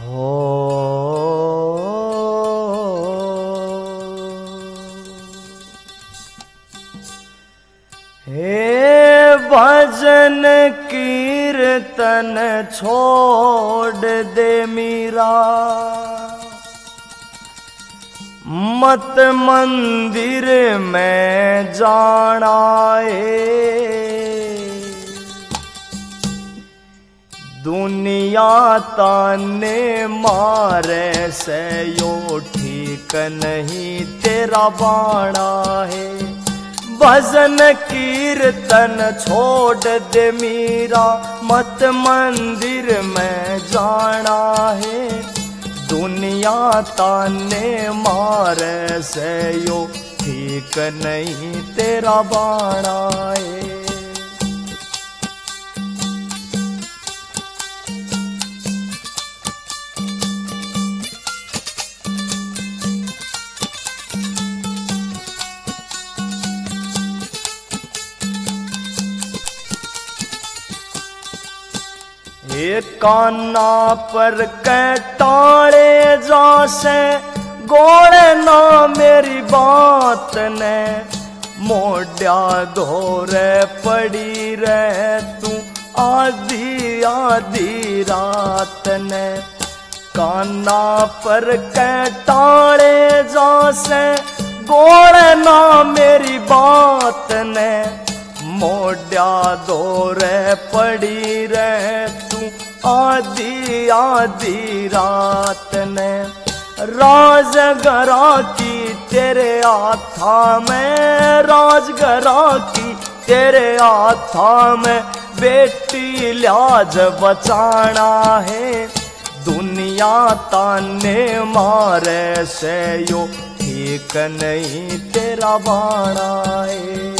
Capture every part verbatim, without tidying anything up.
हो हे भजन कीर्तन छोड़ दे मीरा, मत मंदिर में जाना है। दुनिया ताने मारे से यो ठीक नहीं तेरा बाणा है। भजन कीर्तन छोड़ दे मीरा, मत मंदिर में जाना है। दुनिया ताने मारे से यो ठीक नहीं तेरा बाणा है। ये काना पर कटाड़े जासे गोड़े ना मेरी बात ने, मोड्या धोरे पड़ी रहे तू आधी आधी रात ने। काना पर कटाड़े जासे गोड़े ना मेरी बात ने, मोड्या दौरे पड़ी रहे तू आधी आधी रात ने। राजगरा की तेरे हाथा में, राजगरा की तेरे हाथा में, बेटी लाज बचाना है। दुनिया ताने मारे से यो ठीक नहीं तेरा बाणा है।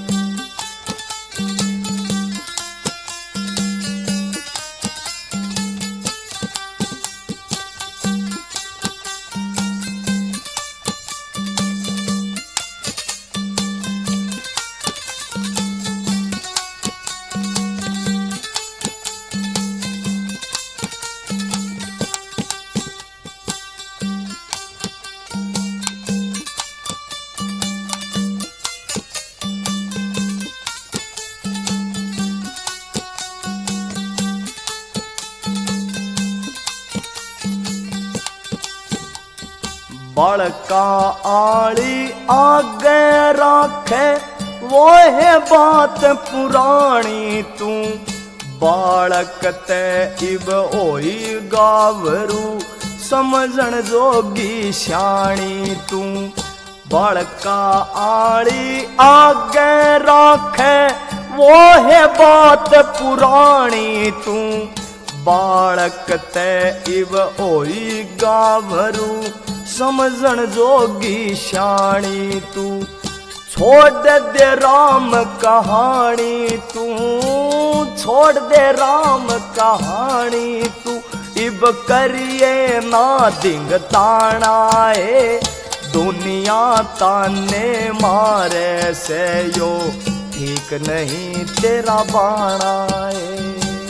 बड़का आली आगे राखे वो है बात पुरानी तू। बालक ते इब ओई गावरू समझण जोगी श्याणी तू। बड़का आली आगे राखे वो है बात पुरानी तू। बालक ते इब ओई गावरू समझण जोगी श्याणी तू। छोड़ दे राम कहानी तू, छोड़ दे राम कहानी तू। इब करिए ना दिंग ताना है। दुनिया ताने मारे से यो ठीक नहीं तेरा बाणा है।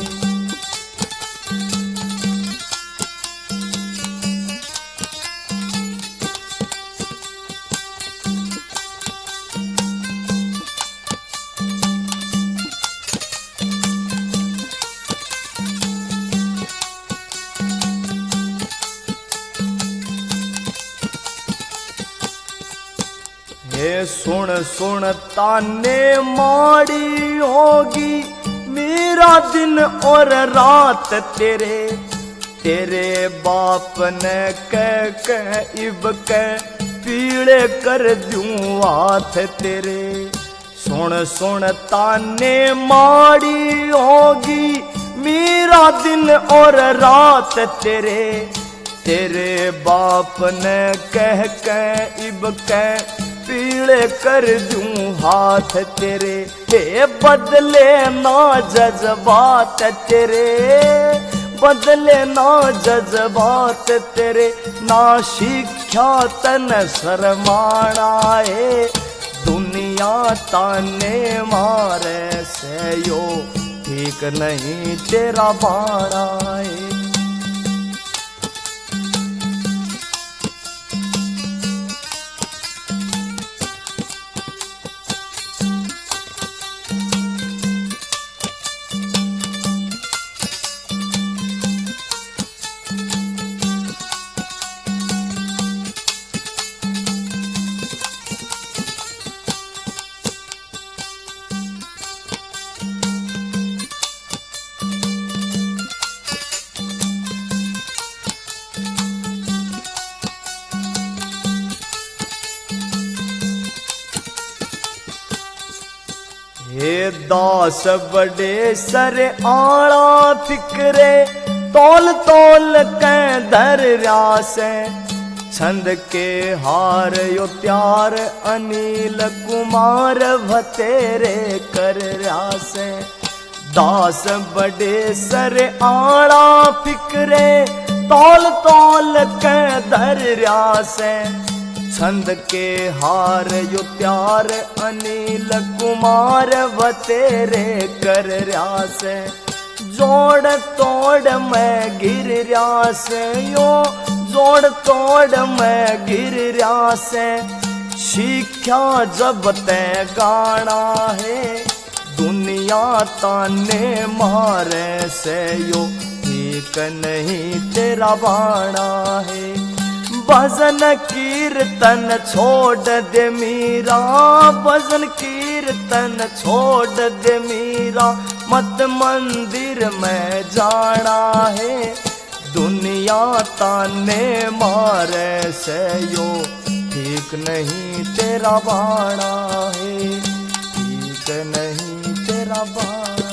ये सुन सुन ताने माड़ी होगी मेरा दिन और रात तेरे। तेरे बाप ने कह कह इब कह पीड़े कर दूं हाथ तेरे। सुन सुन ताने माड़ी होगी मेरा दिन और रात तेरे। तेरे बाप ने कह कह इब कह पीड़े कर दूं हाथ तेरे। हे बदले ना जज्बात तेरे, बदले ना जज्बात तेरे। ना शिक्षा तन शरमाना है। दुनिया ताने मारे से यो ठीक नहीं तेरा बाणा है। हे दास बड़े सर आड़ा फिक्रे तोल तोल के धर रासे छंद के हार यो त्यार अनिल कुमार भतेरे कर रासे दास बड़े सर आड़ा फिक्रे तोल तोल के धर रासे छंद के हार यो त्यार अनिल कुमार भतेरे कर रासे जोड़ तोड़ मैं गिर रासे यो जोड़ तोड़ मैं गिर रासे शिक्षा जब तय गाना है दुनिया ताने मारे से यो ठीक नहीं तेरा बाणा है भजन कीर्तन छोड़ दे मीरा भजन कीर्तन छोड़ दे मीरा मत मंदिर में जाना है दुनिया ताने मारे से यो ठीक नहीं तेरा बाणा है ठीक नहीं तेरा बाणा।